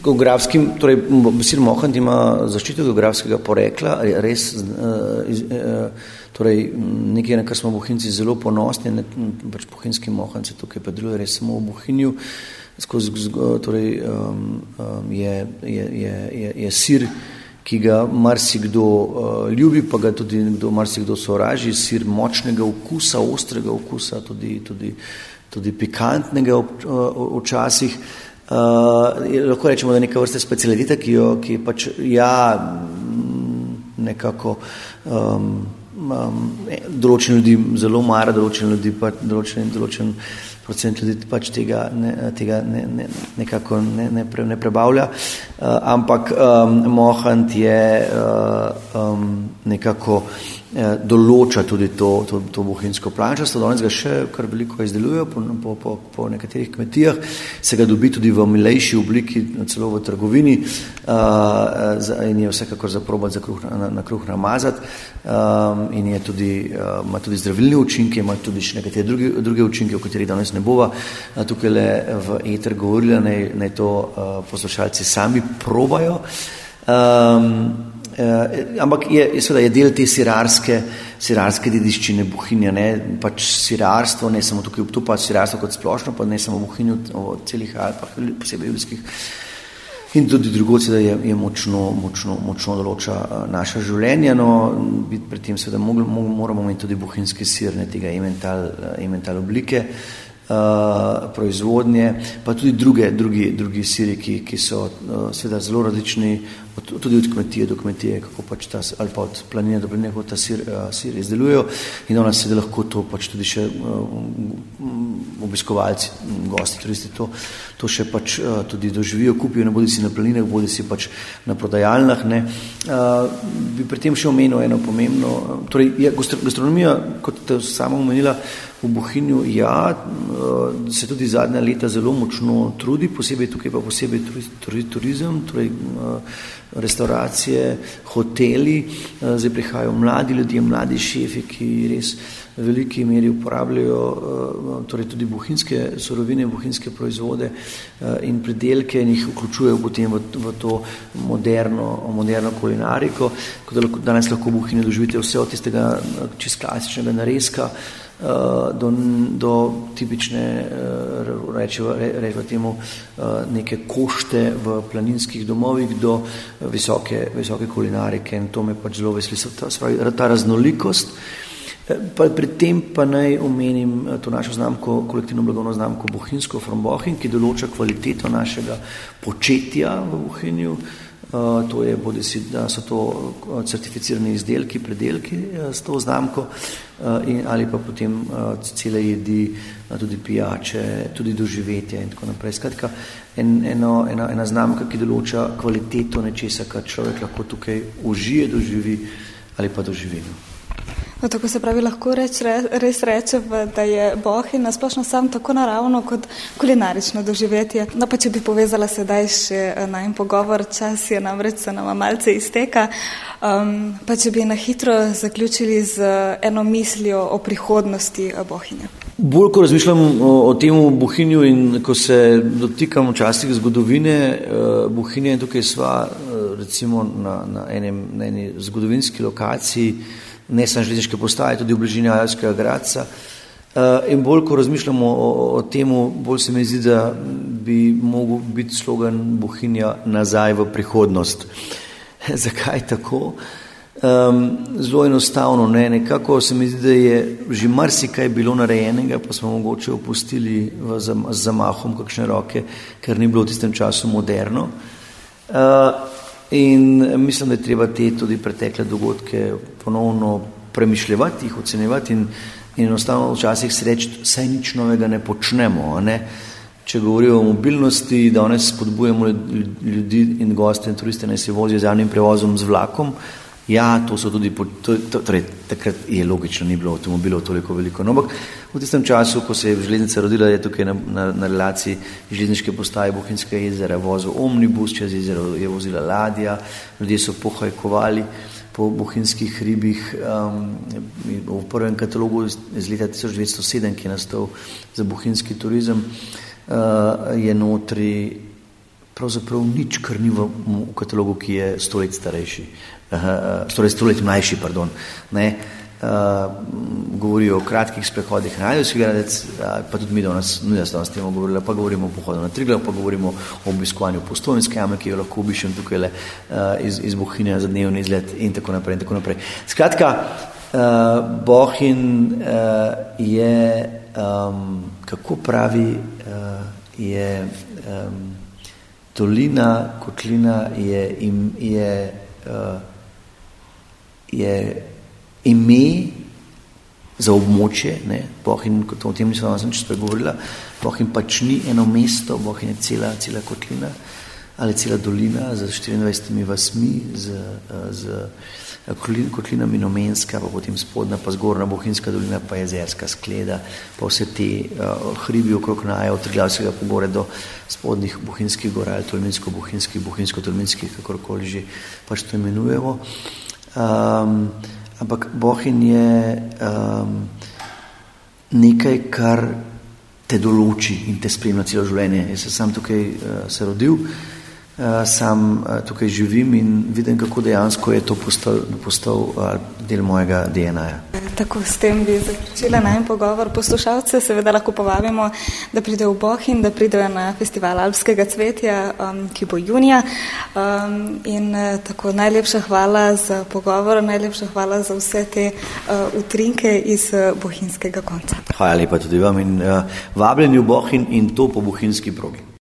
torej sir mohant ima zaščito geografskega porekla, res torej nekaj, na kar smo Bohinjci zelo ponosni, pač bohinjski mohant se tukaj predeluje res samo v Bohinju, torej je sir, ki ga marsikdo ljubi, pa ga tudi marsikdo sovraži, sir močnega okusa, ostrega okusa, tudi pikantnega včasih. Lahko rečemo, da neka vrsta specialiteta, ki pač nekako določen ljudi zelo mara, določen procent ljudi pač tega nekako ne prebavlja, ampak mohant je nekako določa tudi to bohinjsko plančasto. Danes ga še kar veliko izdelujejo po nekaterih kmetijah, se ga dobi tudi v milejši obliki, celo v trgovini, in je vsekakor za probati na kruh namazati, in je tudi, ima tudi zdravilne učinke, ima tudi še nekatere druge učinke, o katerih danes ne bova tukaj le v eter govorila, naj to poslušalci sami probajo. Ampak je del te sirarske dediščine Bohinja, pač sirarstvo, ne samo tukaj, tu pa sirarstvo kot splošno, pa ne samo v Bohinju, v celih Alpah, posebej julijskih in tudi drugod, da je močno določa naša življenja, no, pri tem seveda moramo imeti tudi bohinjski sir, tega emmental oblike, proizvodnje, pa tudi drugi siri, ki so seveda zelo različni, tudi od kmetije do kmetije, kako pač ali pa od planine do planine, kako ta sir izdelujejo, in danes seveda lahko to pač tudi še obiskovalci, gosti, turisti to še pač tudi doživijo, kupijo, ne bodi si na planinah, bodi si pač na prodajalnah, Bi pri tem še omenil eno pomembno, torej gastronomija, kot te sama omenila, v Bohinju, se tudi zadnja leta zelo močno trudi, posebej tukaj pa turizem, torej restauracije, hoteli, zdaj prihajajo mladi ljudje, mladi šefi, ki res v veliki meri uporabljajo torej tudi bohinjske surovine, bohinjske proizvode in pridelke in jih vključujejo potem v to moderno kulinariko, kot da danes lahko v Bohinju doživite vse od tistega čisto klasičnega narezka do tipične, rečemo temu, neke košte v planinskih domovih do visoke kulinarike, in to me pač zelo veseli, ta raznolikost. Pri tem pa naj omenim to našo znamko, kolektivno blagovno znamko Bohinjsko from Bohinj, ki določa kvaliteto našega početja v Bohinju. To je bodisi, da so to certificirani izdelki, predelki s to znamko, ali pa potem cele jedi, tudi pijače, tudi doživetja in tako naprej. Skratka, ena znamka, ki določa kvaliteto nečesa, kar človek lahko tukaj užije, doživi ali pa doživi. No, tako se pravi, lahko res rečemo, da je Bohinj nasplošno sam tako naravno kot kulinarično doživetje. No, pa če bi povezala sedaj še najin pogovor, čas je namreč se nama malce izteka, pa če bi na hitro zaključili z eno mislijo o prihodnosti Bohinja. Bolj, ko razmišljam o tem v Bohinju in ko se dotikam včasih zgodovine Bohinja, in tukaj sva recimo na eni zgodovinski lokaciji, ne samo železniške postaje, tudi v bližini Ajalskega Gradca. In bolj, ko razmišljamo o temu, bolj se mi zdi, da bi mogel biti slogan Bohinja nazaj v prihodnost. Zakaj tako? Zelo enostavno, nekako se mi zdi, da je že marsikaj bilo narejenega, pa smo mogoče opustili z zamahom kakšne roke, ker ni bilo v tistem času moderno. In mislim, da je treba te tudi pretekle dogodke ponovno premišljevati, jih ocenjevati in enostavno včasih se reči, saj nič novega ne počnemo. Če govorijo o mobilnosti, danes spodbujamo ljudi in goste in turiste, naj se vozijo z javnim prevozom z vlakom. To so tudi, torej takrat je logično, ni bilo avtomobilov toliko veliko, no, ampak v tistem času, ko se je železnica rodila, je tukaj na relaciji železniške postaje Bohinjskega jezera vozil omnibus, čez jezero je vozila ladja, ljudje so pohajkovali po bohinjskih hribih. V prvem katalogu iz leta 1907, ki je nastal za bohinjski turizem, je notri pravzaprav nič, kar ni v katalogu, ki je 100 let starejši, 100 let mlajši, pardon, ne. Govorijo o kratkih sprehodih na Ajdovski Gradec, pa tudi mi danes s tem govorili, pa govorimo o pohodu na Triglav, pa govorimo o obiskovanju Postojnske jame, ki jo lahko obišem tukaj iz Bohinja za dnevni izlet in tako naprej in tako naprej. Skratka, Bohinj je, kako pravi, je dolina, kotlina je ime za območje, ne, Bohinj, o tem nisem čisto pregovorila, Bohinj pač ni eno mesto, Bohinj je cela kotlina ali cela dolina z 24 vasmi, z kotlinami Nomenska, pa potem spodnja, pa zgornja Bohinjska dolina, pa Jezerska skleda, pa vse te hribi okrog naje, od Triglavskega pogorja do spodnjih Bohinjskih gora, ali Tolminsko-Bohinjskih, Bohinjsko-Tolminskih, kakorkoli že pač to imenujemo. Ampak Bohinj je nekaj, kar te določi in te spremlja celo življenje. Jaz sem sam tukaj se rodil, sam tukaj živim in vidim, kako dejansko je to postal del mojega DNA-ja. Tako s tem bi zaključila najin pogovor. Poslušalce seveda lahko povabimo, da pridejo v Bohinj, da pridejo na festival Alpskega cvetja, ki bo junija. In tako najlepša hvala za pogovor, najlepša hvala za vse te utrinke iz bohinjskega konca. Hvala lepa tudi vam in vabljeni v Bohinj in to po bohinjski progi.